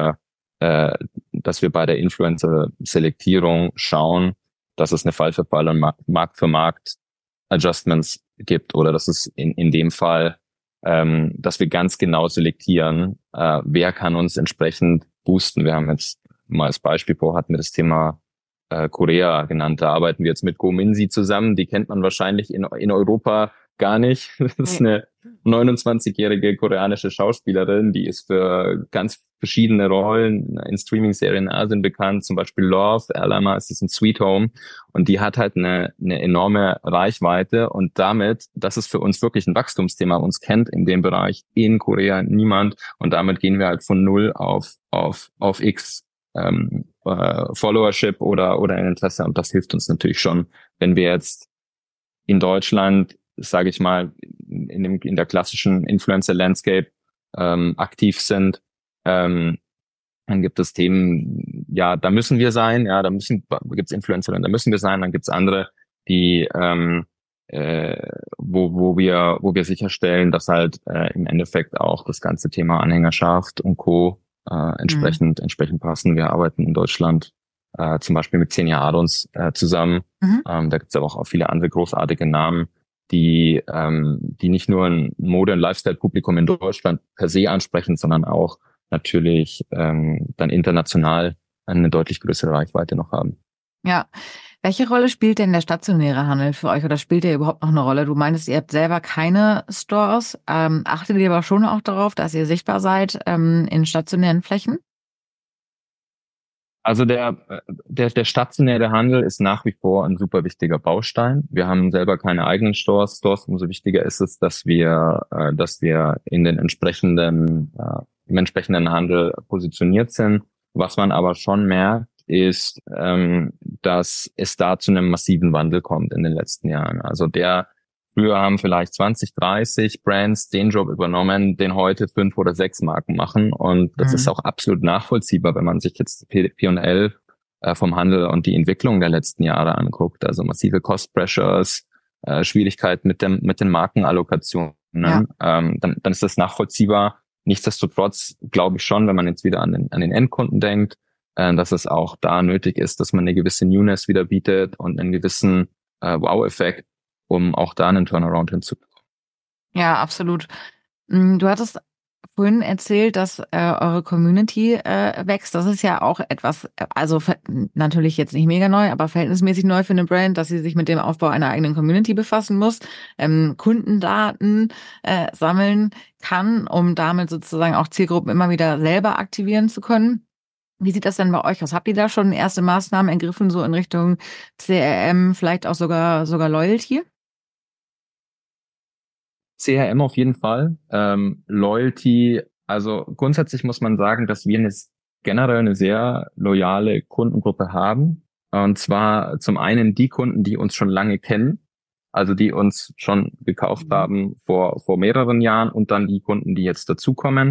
dass wir bei der Influencer-Selektierung schauen, dass es eine Fall für Fall und Markt für Markt Adjustments gibt oder dass es in dem Fall dass wir ganz genau selektieren, wer kann uns entsprechend boosten. Wir haben jetzt mal als Beispiel vor, hatten wir das Thema Korea genannt. Da arbeiten wir jetzt mit Go Minzy zusammen. Die kennt man wahrscheinlich in Europa gar nicht. Das ist nee. eine 29-jährige koreanische Schauspielerin, die ist für ganz verschiedene Rollen in Streaming-Serien in Asien bekannt, zum Beispiel Love, Alama, es ist ein Sweet Home. Und die hat halt eine enorme Reichweite und damit, das ist für uns wirklich ein Wachstumsthema. Uns kennt in dem Bereich in Korea niemand und damit gehen wir halt von null auf X Followership oder ein Interesse und das hilft uns natürlich schon, wenn wir jetzt in Deutschland, sage ich mal, in der klassischen Influencer-Landscape aktiv sind. Dann gibt es Themen, ja, da müssen wir sein, ja, gibt es Influencerinnen, da müssen wir sein, dann gibt es andere, die wo wir sicherstellen, dass halt im Endeffekt auch das ganze Thema Anhängerschaft und Co. Mhm. Entsprechend passen. Wir arbeiten in Deutschland zum Beispiel mit 10 Add-ons zusammen. Mhm. Da gibt es aber auch viele andere großartige Namen, die nicht nur ein Mode- und Lifestyle-Publikum in Deutschland per se ansprechen, sondern auch natürlich dann international eine deutlich größere Reichweite noch haben. Ja. Welche Rolle spielt denn der stationäre Handel für euch oder spielt der überhaupt noch eine Rolle? Du meintest, ihr habt selber keine Stores. Achtet ihr aber schon auch darauf, dass ihr sichtbar seid in stationären Flächen? Also der stationäre Handel ist nach wie vor ein super wichtiger Baustein. Wir haben selber keine eigenen Stores. Umso wichtiger ist es, dass wir im entsprechenden Handel positioniert sind. Was man aber schon merkt, ist, dass es da zu einem massiven Wandel kommt in den letzten Jahren. Also früher haben vielleicht 20, 30 Brands den Job übernommen, den heute 5 oder 6 Marken machen. Und das ist Mhm. auch absolut nachvollziehbar, wenn man sich jetzt P&L vom Handel und die Entwicklung der letzten Jahre anguckt. Also massive Cost Pressures, Schwierigkeiten mit den Markenallokationen. Ja. Dann ist das nachvollziehbar. Nichtsdestotrotz glaube ich schon, wenn man jetzt wieder an den Endkunden denkt, dass es auch da nötig ist, dass man eine gewisse Newness wieder bietet und einen gewissen Wow-Effekt, um auch da einen Turnaround hinzubekommen. Ja, absolut. Du hattest vorhin erzählt, dass eure Community wächst. Das ist ja auch etwas, also natürlich jetzt nicht mega neu, aber verhältnismäßig neu für eine Brand, dass sie sich mit dem Aufbau einer eigenen Community befassen muss, Kundendaten sammeln kann, um damit sozusagen auch Zielgruppen immer wieder selber aktivieren zu können. Wie sieht das denn bei euch aus? Habt ihr da schon erste Maßnahmen ergriffen, so in Richtung CRM, vielleicht auch sogar Loyalty? CRM auf jeden Fall. Loyalty, also grundsätzlich muss man sagen, dass wir generell eine sehr loyale Kundengruppe haben. Und zwar zum einen die Kunden, die uns schon lange kennen, also die uns schon gekauft Mhm. haben vor mehreren Jahren und dann die Kunden, die jetzt dazukommen.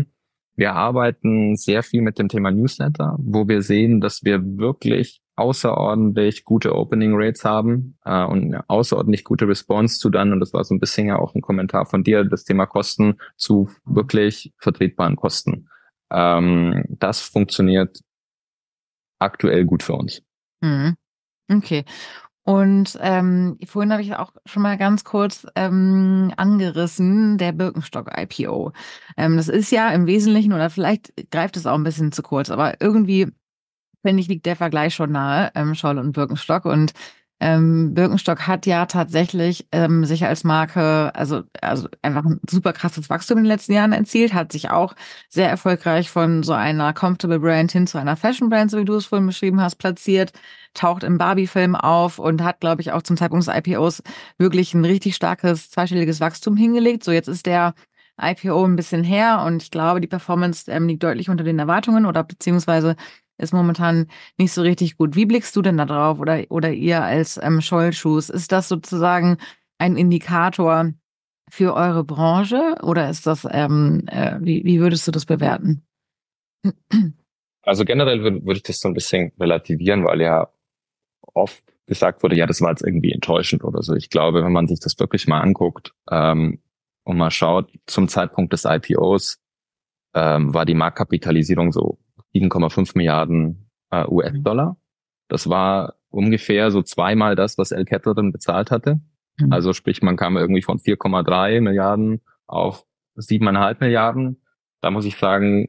Wir arbeiten sehr viel mit dem Thema Newsletter, wo wir sehen, dass wir wirklich außerordentlich gute Opening Rates haben und eine außerordentlich gute Response zu dann, und das war so ein bisschen ja auch ein Kommentar von dir, das Thema Kosten zu wirklich vertretbaren Kosten. Das funktioniert aktuell gut für uns. Mhm. Okay. Und vorhin habe ich auch schon mal ganz kurz angerissen, der Birkenstock-IPO. Das ist ja im Wesentlichen, oder vielleicht greift es auch ein bisschen zu kurz, aber irgendwie, finde ich, liegt der Vergleich schon nahe, Scholl und Birkenstock. Und Birkenstock hat ja tatsächlich sich als Marke, also einfach ein super krasses Wachstum in den letzten Jahren erzielt, hat sich auch sehr erfolgreich von so einer Comfortable Brand hin zu einer Fashion Brand, so wie du es vorhin beschrieben hast, platziert, taucht im Barbie-Film auf und hat, glaube ich, auch zum Zeitpunkt des IPOs wirklich ein richtig starkes zweistelliges Wachstum hingelegt. So, jetzt ist der IPO ein bisschen her und ich glaube, die Performance liegt deutlich unter den Erwartungen oder beziehungsweise ist momentan nicht so richtig gut. Wie blickst du denn da drauf oder ihr als Scholl Shoes? Ist das sozusagen ein Indikator für eure Branche oder ist das, wie würdest du das bewerten? Also generell würde ich das so ein bisschen relativieren, weil ja oft gesagt wurde, ja, das war jetzt irgendwie enttäuschend oder so. Ich glaube, wenn man sich das wirklich mal anguckt und mal schaut, zum Zeitpunkt des IPOs war die Marktkapitalisierung so 7,5 Milliarden US-Dollar. Das war ungefähr so zweimal das, was El Catterin bezahlt hatte. Mhm. Also sprich, man kam irgendwie von 4,3 Milliarden auf 7,5 Milliarden. Da muss ich sagen,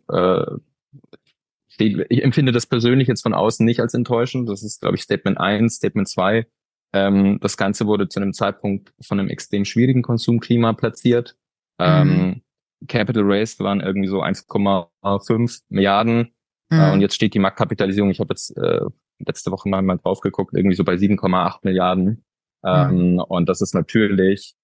ich empfinde das persönlich jetzt von außen nicht als enttäuschend. Das ist, glaube ich, Statement 1, Statement 2. Das Ganze wurde zu einem Zeitpunkt von einem extrem schwierigen Konsumklima platziert. Mhm. Capital Raised waren irgendwie so 1,5 Milliarden. Und Mhm. jetzt steht die Marktkapitalisierung, ich habe jetzt letzte Woche mal drauf geguckt, irgendwie so bei 7,8 Milliarden. Mhm. Und das ist natürlich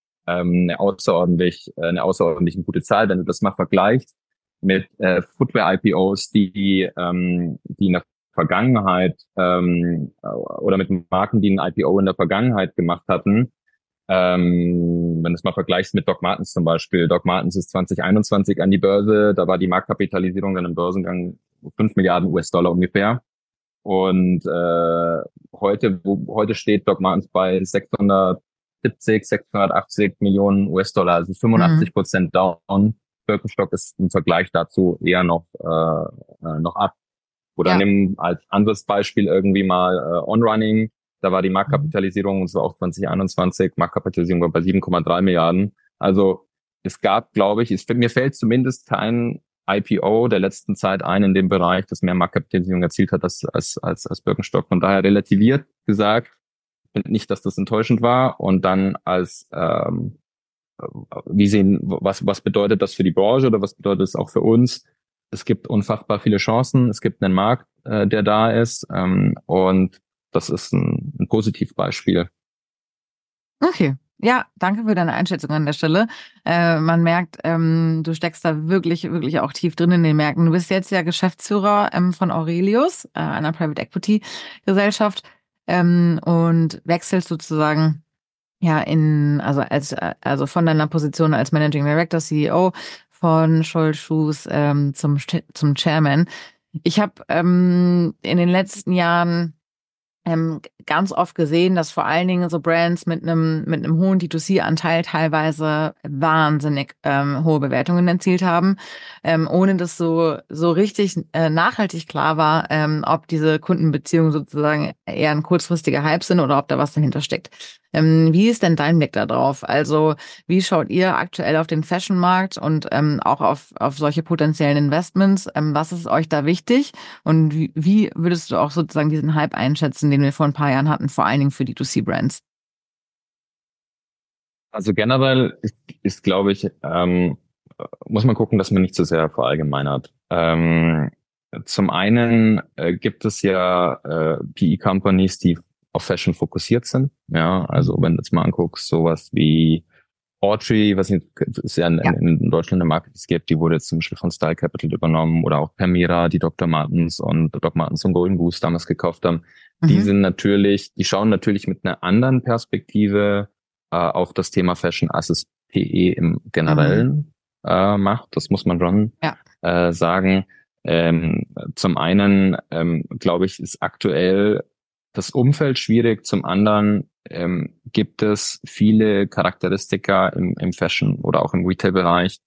eine außerordentlich gute Zahl, wenn du das mal vergleichst mit Footwear-IPOs, die in der Vergangenheit oder mit Marken, die ein IPO in der Vergangenheit gemacht hatten. Wenn du es mal vergleichst mit Doc Martens zum Beispiel. Doc Martens ist 2021 an die Börse, da war die Marktkapitalisierung dann im Börsengang 5 Milliarden US-Dollar ungefähr. Und heute steht Doc Martens bei 670, 680 Millionen US-Dollar, also Mhm. 85% down. Birkenstock ist im Vergleich dazu eher noch ab. Oder Ja. nimm als anderes Beispiel irgendwie mal On-Running. Da war die Mhm. Marktkapitalisierung, und zwar auch 2021, Marktkapitalisierung war bei 7,3 Milliarden. Also es gab, glaube ich, mir fällt zumindest kein IPO der letzten Zeit ein in dem Bereich, das mehr Marktkapitalisierung erzielt hat als Birkenstock. Von daher relativiert gesagt, ich finde nicht, dass das enttäuschend war. Und dann was bedeutet das für die Branche oder was bedeutet es auch für uns? Es gibt unfassbar viele Chancen. Es gibt einen Markt, der da ist. Und das ist ein Positivbeispiel. Okay. Ja, danke für deine Einschätzung an der Stelle. Man merkt, du steckst da wirklich, wirklich auch tief drin in den Märkten. Du bist jetzt ja Geschäftsführer von Aurelius, einer Private Equity Gesellschaft, und wechselst sozusagen ja also von deiner Position als Managing Director, CEO von Scholl Shoes zum Chairman. Ich habe in den letzten Jahren ganz oft gesehen, dass vor allen Dingen so Brands mit einem hohen D2C-Anteil teilweise wahnsinnig hohe Bewertungen erzielt haben, ohne dass so richtig nachhaltig klar war, ob diese Kundenbeziehungen sozusagen eher ein kurzfristiger Hype sind oder ob da was dahinter steckt. Wie ist denn dein Blick da drauf? Also wie schaut ihr aktuell auf den Fashion-Markt und auch auf solche potenziellen Investments? Was ist euch da wichtig? Und wie würdest du auch sozusagen diesen Hype einschätzen, den wir vor ein paar Jahren hatten, vor allen Dingen für D2C-Brands? Also generell ist glaube ich, muss man gucken, dass man nicht zu sehr verallgemeinert. Zum einen gibt es ja PE-Companies, die auf Fashion fokussiert sind. Ja, also wenn du jetzt mal anguckst, sowas wie Autry, was ist ja Ja. in Deutschland eine Marke, die es gibt, die wurde jetzt zum Beispiel von Style Capital übernommen, oder auch Permira, die Dr. Martens und Golden Goose damals gekauft haben. Mhm. Die schauen natürlich mit einer anderen Perspektive auf das Thema Fashion, als es PE im Mhm. Generellen macht. Das muss man schon Ja. sagen. Zum einen, glaube ich, ist aktuell das Umfeld schwierig. Zum anderen gibt es viele Charakteristika im Fashion oder auch im Retail-Bereich,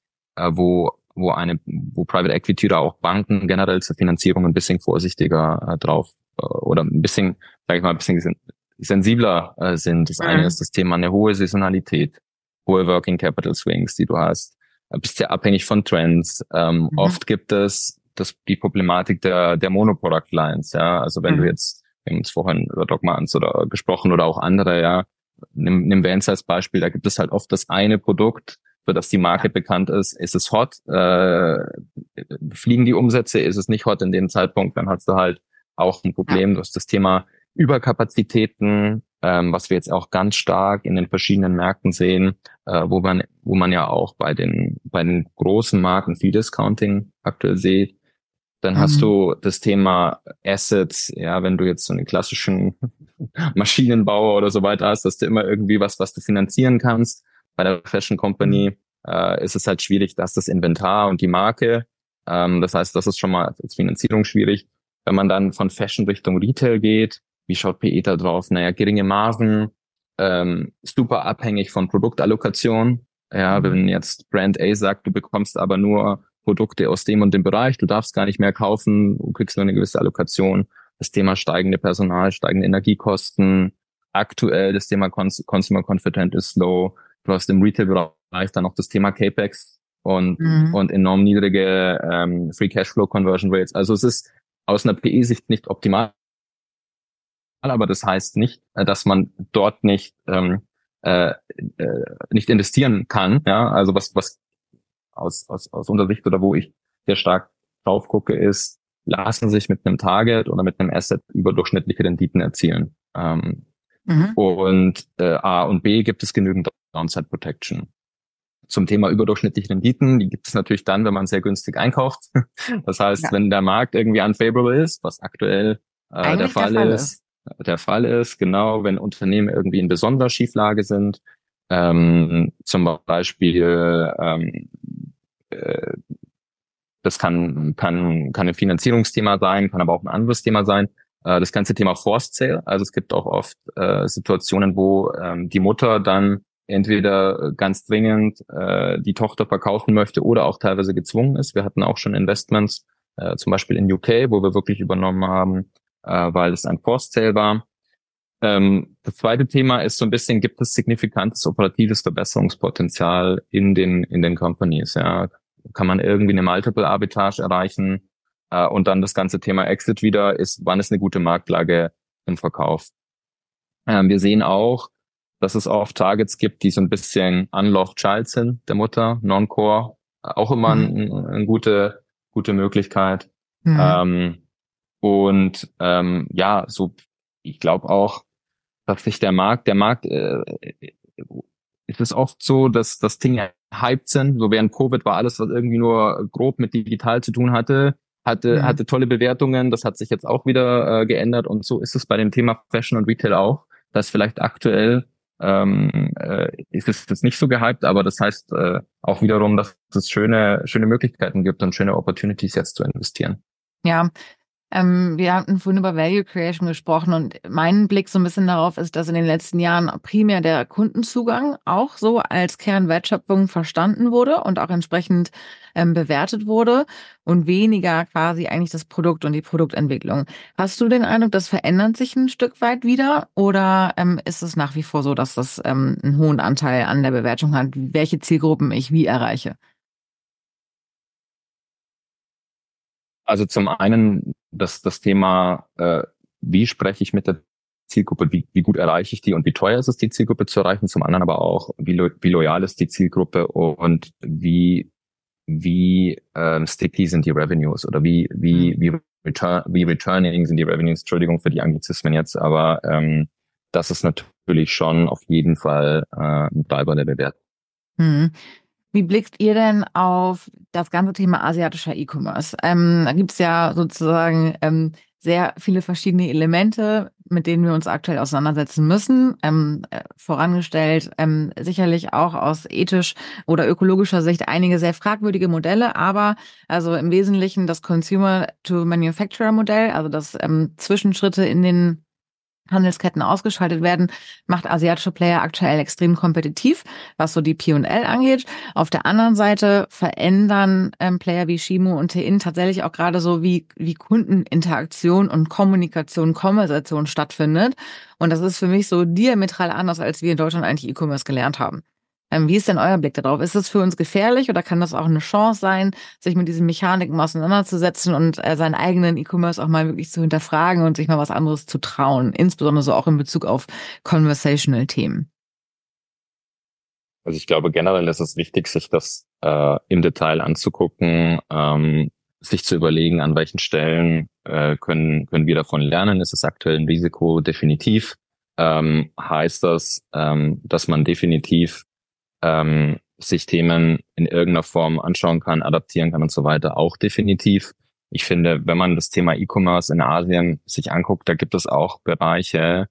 wo Private Equity oder auch Banken generell zur Finanzierung ein bisschen vorsichtiger drauf oder ein bisschen, sag ich mal, ein bisschen sensibler sind. Das eine ist das Thema eine hohe Saisonalität, hohe Working Capital Swings, die du hast. Bist sehr abhängig von Trends. Oft gibt es die Problematik der Monoproduct Lines, ja. Also wenn du jetzt, wir haben uns vorhin über Dogmans oder gesprochen oder auch andere, ja. Nimm Vans als Beispiel, da gibt es halt oft das eine Produkt, für das die Marke bekannt ist. Ist es hot? Fliegen die Umsätze? Ist es nicht hot in dem Zeitpunkt? Dann hast du halt auch ein Problem. Du hast das Thema Überkapazitäten, was wir jetzt auch ganz stark in den verschiedenen Märkten sehen, wo man ja auch bei den großen Marken viel Discounting aktuell sieht. Dann hast du das Thema Assets, ja, wenn du jetzt so einen klassischen Maschinenbauer oder so weiter hast, dass du immer irgendwie was du finanzieren kannst. Bei der Fashion Company ist es halt schwierig, dass das Inventar und die Marke. Das heißt, das ist schon mal als Finanzierung schwierig. Wenn man dann von Fashion Richtung Retail geht, wie schaut PE da drauf? Naja, geringe Margen, super abhängig von Produktallokation. Ja, wenn jetzt Brand A sagt, du bekommst aber nur Produkte aus dem und dem Bereich, du darfst gar nicht mehr kaufen, du kriegst nur eine gewisse Allokation. Das Thema steigende Personal, steigende Energiekosten. Aktuell das Thema Consumer Confident ist low. Du hast im Retail-Bereich dann noch das Thema CapEx und enorm niedrige Free Cashflow Conversion Rates. Also es ist aus einer PE-Sicht nicht optimal, aber das heißt nicht, dass man dort nicht investieren kann. Ja, also was aus unserer Sicht oder wo ich sehr stark drauf gucke, ist, lassen sich mit einem Target oder mit einem Asset überdurchschnittliche Renditen erzielen. Und A und B gibt es genügend Downside Protection. Zum Thema überdurchschnittliche Renditen, die gibt es natürlich dann, wenn man sehr günstig einkauft. Das heißt, wenn der Markt irgendwie unfavorable ist, was aktuell der Fall ist, genau, wenn Unternehmen irgendwie in besonderer Schieflage sind, zum Beispiel das kann ein Finanzierungsthema sein, kann aber auch ein anderes Thema sein. Das ganze Thema Forced Sale, also es gibt auch oft Situationen, wo die Mutter dann entweder ganz dringend die Tochter verkaufen möchte oder auch teilweise gezwungen ist. Wir hatten auch schon Investments, zum Beispiel in UK, wo wir wirklich übernommen haben, weil es ein Forced Sale war. Das zweite Thema ist so ein bisschen, gibt es signifikantes operatives Verbesserungspotenzial in den Companies, ja. Kann man irgendwie eine Multiple Arbitrage erreichen? Und dann das ganze Thema Exit wieder ist, wann ist eine gute Marktlage im Verkauf? Wir sehen auch, dass es oft Targets gibt, die so ein bisschen unloved child sind, der Mutter, Non-Core, auch immer eine gute Möglichkeit. Ja, so, ich glaube auch, dass sich der Markt ist es oft so, dass das Dinge hyped sind. So während Covid war alles, was irgendwie nur grob mit digital zu tun hatte, hatte tolle Bewertungen. Das hat sich jetzt auch wieder geändert. Und so ist es bei dem Thema Fashion und Retail auch. Das vielleicht aktuell ist es jetzt nicht so gehypt, aber das heißt auch wiederum, dass es schöne Möglichkeiten gibt und schöne Opportunities jetzt zu investieren. Ja. Wir hatten vorhin über Value Creation gesprochen und mein Blick so ein bisschen darauf ist, dass in den letzten Jahren primär der Kundenzugang auch so als Kernwertschöpfung verstanden wurde und auch entsprechend bewertet wurde und weniger quasi eigentlich das Produkt und die Produktentwicklung. Hast du den Eindruck, das verändert sich ein Stück weit wieder oder ist es nach wie vor so, dass das einen hohen Anteil an der Bewertung hat, welche Zielgruppen ich wie erreiche? Also zum einen das Thema, wie spreche ich mit der Zielgruppe, wie gut erreiche ich die und wie teuer ist es, die Zielgruppe zu erreichen. Zum anderen aber auch, wie loyal ist die Zielgruppe und wie sticky sind die Revenues oder wie returning sind die Revenues. Entschuldigung für die Anglizismen jetzt, aber das ist natürlich schon auf jeden Fall ein Treiber der Bewertung. Wie blickt ihr denn auf das ganze Thema asiatischer E-Commerce? Da gibt's ja sozusagen sehr viele verschiedene Elemente. mit denen wir uns aktuell auseinandersetzen müssen. Vorangestellt sicherlich auch aus ethisch oder ökologischer Sicht einige sehr fragwürdige Modelle, aber also im Wesentlichen das Consumer-to-Manufacturer-Modell, also dass Zwischenschritte in den Handelsketten ausgeschaltet werden, macht asiatische Player aktuell extrem kompetitiv, was so die P&L angeht. Auf der anderen Seite verändern Player wie Shimo und Tein tatsächlich auch gerade so, wie Kundeninteraktion und Kommunikation, Konversation stattfindet. Und das ist für mich so diametral anders, als wir in Deutschland eigentlich E-Commerce gelernt haben. Wie ist denn euer Blick darauf? Ist es für uns gefährlich oder kann das auch eine Chance sein, sich mit diesen Mechaniken auseinanderzusetzen und seinen eigenen E-Commerce auch mal wirklich zu hinterfragen und sich mal was anderes zu trauen, insbesondere so auch in Bezug auf Conversational-Themen? Also ich glaube generell ist es wichtig, sich das im Detail anzugucken, sich zu überlegen, an welchen Stellen können wir davon lernen. Ist es aktuell ein Risiko? Definitiv. Heißt das, dass man definitiv sich Themen in irgendeiner Form anschauen kann, adaptieren kann und so weiter, auch definitiv. Ich finde, wenn man das Thema E-Commerce in Asien sich anguckt, da gibt es auch Bereiche,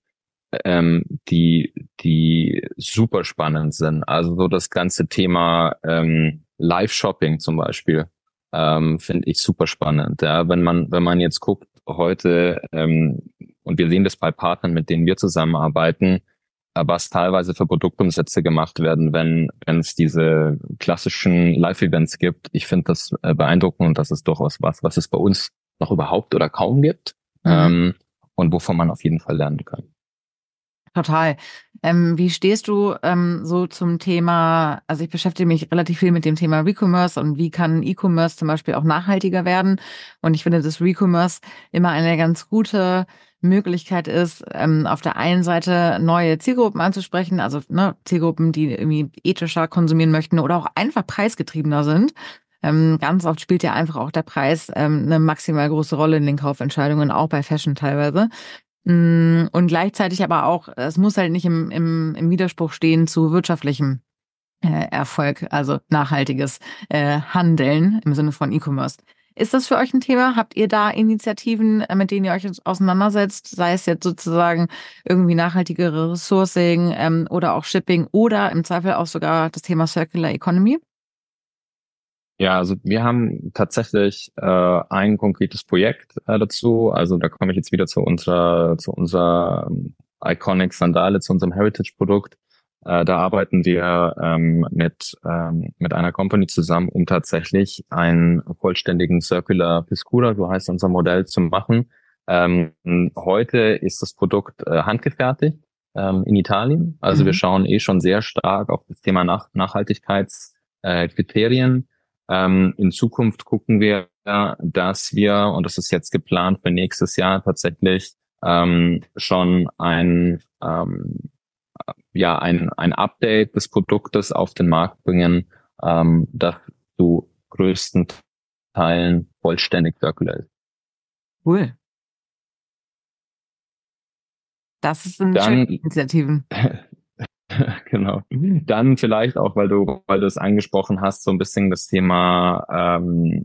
die super spannend sind. Also so das ganze Thema Live-Shopping zum Beispiel finde ich super spannend. Ja, wenn man jetzt guckt heute und wir sehen das bei Partnern, mit denen wir zusammenarbeiten, was teilweise für Produktumsätze gemacht werden, wenn es diese klassischen Live-Events gibt. Ich finde das beeindruckend und das ist durchaus was es bei uns noch überhaupt oder kaum gibt und wovon man auf jeden Fall lernen kann. Total. Wie stehst du so zum Thema, also ich beschäftige mich relativ viel mit dem Thema Recommerce und wie kann E-Commerce zum Beispiel auch nachhaltiger werden? Und ich finde, dass Recommerce immer eine ganz gute Möglichkeit ist, auf der einen Seite neue Zielgruppen anzusprechen, also Zielgruppen, die irgendwie ethischer konsumieren möchten oder auch einfach preisgetriebener sind. Ganz oft spielt ja einfach auch der Preis eine maximal große Rolle in den Kaufentscheidungen, auch bei Fashion teilweise. Und gleichzeitig aber auch, es muss halt nicht im Widerspruch stehen zu wirtschaftlichem Erfolg, also nachhaltiges Handeln im Sinne von E-Commerce. Ist das für euch ein Thema? Habt ihr da Initiativen, mit denen ihr euch auseinandersetzt? Sei es jetzt sozusagen irgendwie nachhaltigere Sourcing oder auch Shipping oder im Zweifel auch sogar das Thema Circular Economy? Ja, also wir haben tatsächlich ein konkretes Projekt dazu. Also da komme ich jetzt wieder zu unserer Iconic Sandale, zu unserem Heritage-Produkt. Da arbeiten wir mit einer Company zusammen, um tatsächlich einen vollständigen Circular Piscura, so heißt unser Modell, zu machen. Heute ist das Produkt handgefertigt in Italien. Also wir schauen schon sehr stark auf das Thema Nachhaltigkeitskriterien. In Zukunft gucken wir, dass wir, und das ist jetzt geplant für nächstes Jahr, tatsächlich schon ein Update des Produktes auf den Markt bringen, das zu größten Teilen vollständig circular ist. Cool. Das sind schöne Initiativen. Genau. Dann vielleicht auch, weil du es angesprochen hast, so ein bisschen das Thema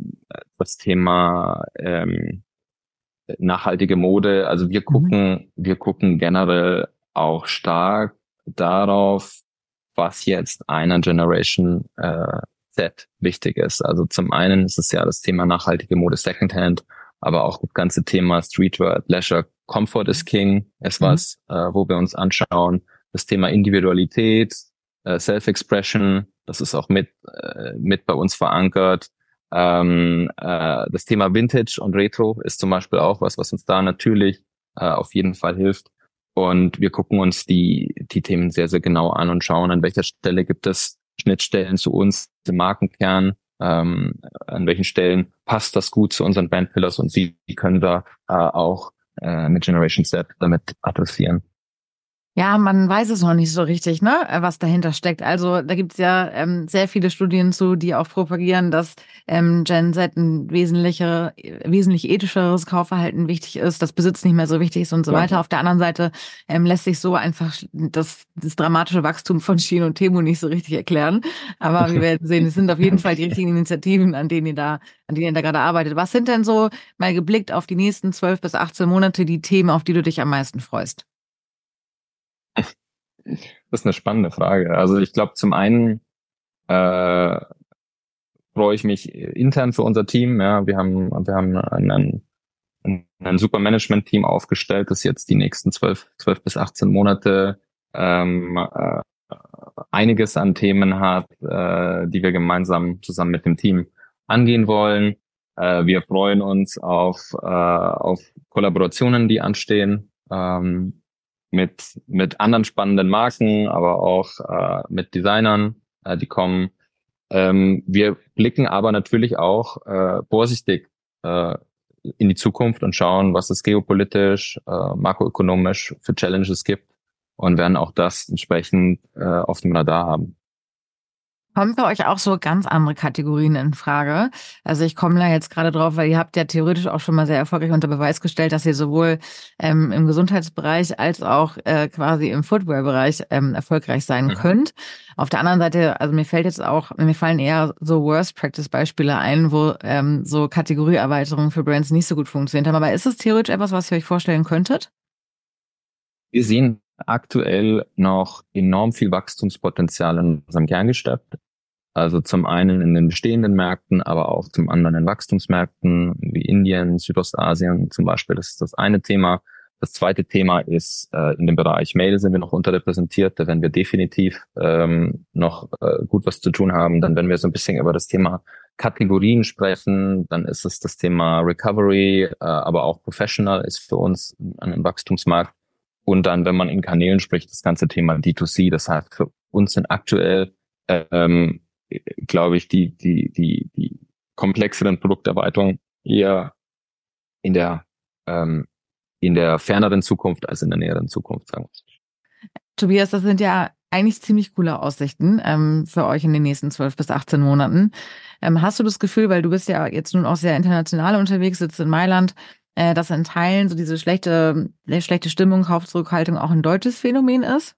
nachhaltige Mode. Also wir gucken generell auch stark darauf, was jetzt einer Generation Z wichtig ist. Also zum einen ist es ja das Thema nachhaltige Mode Secondhand, aber auch das ganze Thema Streetwear, Leisure, Comfort is King ist was, wo wir uns anschauen. Das Thema Individualität, Self-Expression, das ist auch mit bei uns verankert. Das Thema Vintage und Retro ist zum Beispiel auch was uns da natürlich auf jeden Fall hilft. Und wir gucken uns die Themen sehr, sehr genau an und schauen, an welcher Stelle gibt es Schnittstellen zu uns, dem Markenkern, an welchen Stellen passt das gut zu unseren Brandpillars und wie können wir auch mit Generation Z damit adressieren. Ja, man weiß es noch nicht so richtig, ne, was dahinter steckt. Also da gibt's ja sehr viele Studien zu, die auch propagieren, dass Gen Z ein wesentlich ethischeres Kaufverhalten wichtig ist, dass Besitz nicht mehr so wichtig ist und so Ja. weiter. Auf der anderen Seite lässt sich so einfach das dramatische Wachstum von Shein und Temu nicht so richtig erklären. Aber wir werden sehen, es sind auf jeden Fall die richtigen Initiativen, an denen ihr da gerade arbeitet. Was sind denn so, mal geblickt auf die nächsten 12 bis 18 Monate, die Themen, auf die du dich am meisten freust? Das ist eine spannende Frage. Also ich glaube, zum einen äh, freue ich mich intern für unser Team. Ja, wir haben ein super Management-Team aufgestellt, das jetzt die nächsten 12 bis 18 Monate einiges an Themen hat, die wir gemeinsam zusammen mit dem Team angehen wollen. Wir freuen uns auf Kollaborationen, die anstehen, mit anderen spannenden Marken, aber auch mit Designern, die kommen. Wir blicken aber natürlich auch vorsichtig in die Zukunft und schauen, was es geopolitisch, makroökonomisch für Challenges gibt und werden auch das entsprechend auf dem Radar haben. Kommen für euch auch so ganz andere Kategorien in Frage? Also ich komme da jetzt gerade drauf, weil ihr habt ja theoretisch auch schon mal sehr erfolgreich unter Beweis gestellt, dass ihr sowohl im Gesundheitsbereich als auch quasi im Footwear-Bereich erfolgreich sein Mhm. könnt. Auf der anderen Seite, also mir fallen eher so Worst-Practice-Beispiele ein, wo so Kategorieerweiterungen für Brands nicht so gut funktioniert haben. Aber ist es theoretisch etwas, was ihr euch vorstellen könntet? Wir sehen aktuell noch enorm viel Wachstumspotenzial in unserem Kerngeschäft. Also zum einen in den bestehenden Märkten, aber auch zum anderen in Wachstumsmärkten wie Indien, Südostasien zum Beispiel. Das ist das eine Thema. Das zweite Thema ist, in dem Bereich Mail sind wir noch unterrepräsentiert. Da werden wir definitiv noch gut was zu tun haben. Dann, wenn wir so ein bisschen über das Thema Kategorien sprechen, dann ist es das Thema Recovery, aber auch Professional ist für uns ein Wachstumsmarkt. Und dann, wenn man in Kanälen spricht, das ganze Thema D2C. Das heißt, für uns sind aktuell ähm, glaube ich, die komplexeren Produkterweiterungen eher in der, ähm, in der ferneren Zukunft als in der näheren Zukunft, sagen wir. Tobias, das sind ja eigentlich ziemlich coole Aussichten für euch in den nächsten 12 bis 18 Monaten. Hast du das Gefühl, weil du bist ja jetzt nun auch sehr international unterwegs, sitzt in Mailand, dass in Teilen so diese schlechte Stimmung, Kaufzurückhaltung auch ein deutsches Phänomen ist?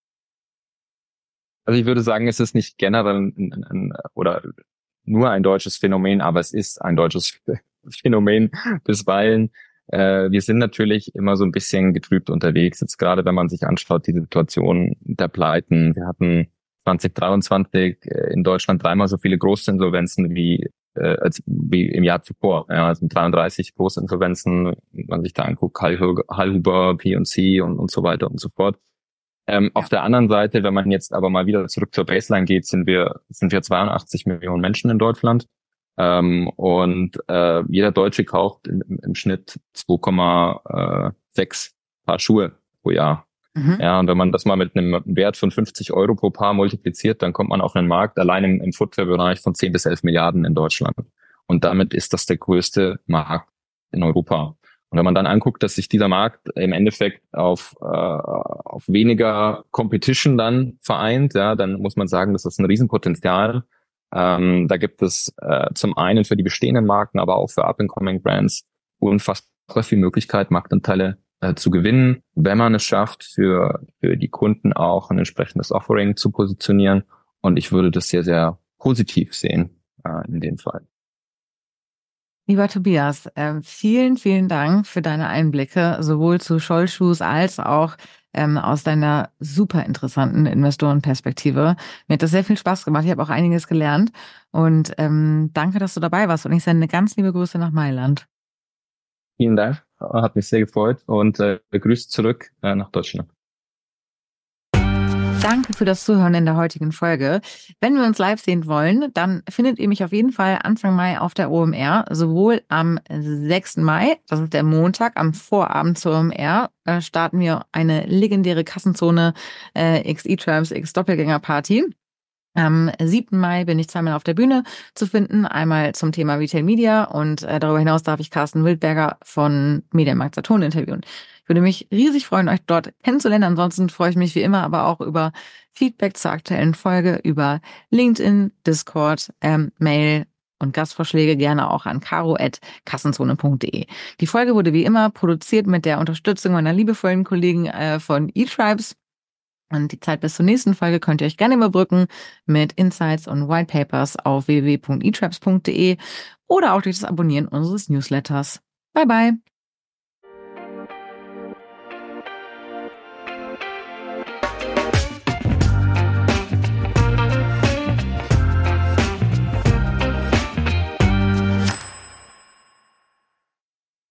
Also ich würde sagen, es ist nicht generell oder nur ein deutsches Phänomen, aber es ist ein deutsches Phänomen bisweilen. Wir sind natürlich immer so ein bisschen getrübt unterwegs. Jetzt gerade, wenn man sich anschaut, die Situation der Pleiten. Wir hatten 2023 in Deutschland dreimal so viele Großinsolvenzen wie im Jahr zuvor. Ja, also 33 Großinsolvenzen, wenn man sich da anguckt, Hallhuber, P&C und so weiter und so fort. Auf der anderen Seite, wenn man jetzt aber mal wieder zurück zur Baseline geht, sind wir 82 Millionen Menschen in Deutschland. Jeder Deutsche kauft im Schnitt 2,6 Paar Schuhe pro Jahr. Mhm. Ja, und wenn man das mal mit einem Wert von 50 Euro pro Paar multipliziert, dann kommt man auf einen Markt allein im Footwear-Bereich von 10 bis 11 Milliarden in Deutschland. Und damit ist das der größte Markt in Europa. Und wenn man dann anguckt, dass sich dieser Markt im Endeffekt auf weniger Competition dann vereint, ja, dann muss man sagen, das ist ein Riesenpotenzial. Da gibt es zum einen für die bestehenden Marken, aber auch für Up-and-Coming Brands unfassbar viel Möglichkeit, Marktanteile zu gewinnen, wenn man es schafft, für die Kunden auch ein entsprechendes Offering zu positionieren. Und ich würde das sehr, sehr positiv sehen in dem Fall. Lieber Tobias, vielen, vielen Dank für deine Einblicke, sowohl zu Scholl-Shoes als auch aus deiner super interessanten Investorenperspektive. Mir hat das sehr viel Spaß gemacht. Ich habe auch einiges gelernt. Und danke, dass du dabei warst. Und ich sende ganz liebe Grüße nach Mailand. Vielen Dank, hat mich sehr gefreut und Grüße zurück nach Deutschland. Danke für das Zuhören in der heutigen Folge. Wenn wir uns live sehen wollen, dann findet ihr mich auf jeden Fall Anfang Mai auf der OMR, sowohl am 6. Mai, das ist der Montag, am Vorabend zur OMR, starten wir eine legendäre Kassenzone X E-Tribes X Doppelgänger Party. Am 7. Mai bin ich zweimal auf der Bühne zu finden, einmal zum Thema Retail Media und darüber hinaus darf ich Carsten Wildberger von Mediamarkt Saturn interviewen. Ich würde mich riesig freuen, euch dort kennenzulernen. Ansonsten freue ich mich wie immer aber auch über Feedback zur aktuellen Folge, über LinkedIn, Discord, Mail und Gastvorschläge gerne auch an caro@kassenzone.de. Die Folge wurde wie immer produziert mit der Unterstützung meiner liebevollen Kollegen von eTribes. Und die Zeit bis zur nächsten Folge könnt ihr euch gerne überbrücken mit Insights und White Papers auf www.etribes.de oder auch durch das Abonnieren unseres Newsletters. Bye bye!